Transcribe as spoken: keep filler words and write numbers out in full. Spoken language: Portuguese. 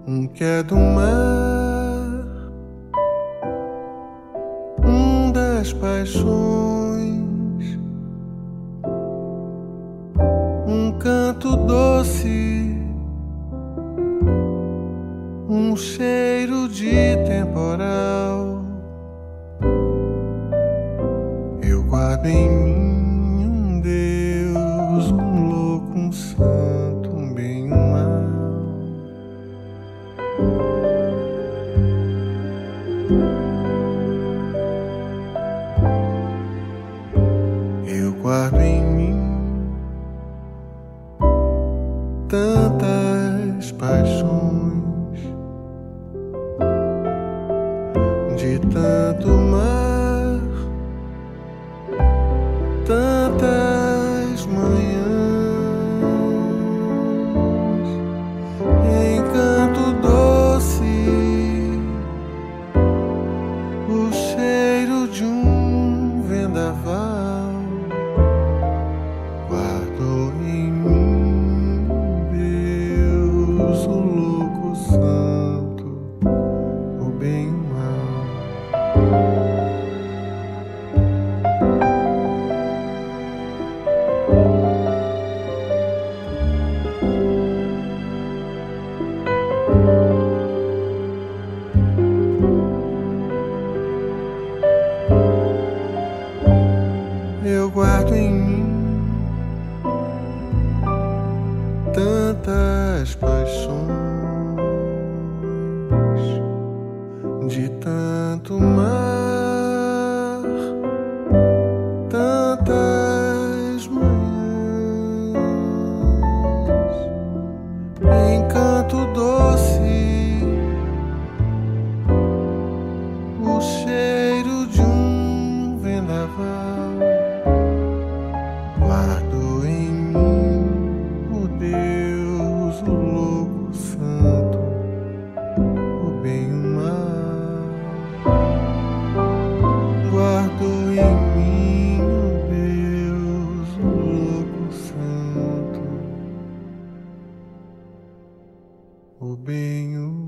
um que é do mar, um das paixões, um canto doce, um cheiro de temporal. Eu guardo em mim um Deus, um louco, um santo, um bem, um mal. Eu guardo em mim tantas paixões, de tanto mar, tantas manhãs, encanto doce, o cheiro de um vendaval. Guardo em mim Deus, o louco, o santo, o bem e o mal. Eu guardo em mim tantas paixões, de tanto mar, tantas manhãs, encanto doce, o cheiro de um vendaval. Guardo em mim o Deus, o louco, o santo, o bem e o mal. Guardo em mim o Deus, o louco, o santo, o bem e o mal.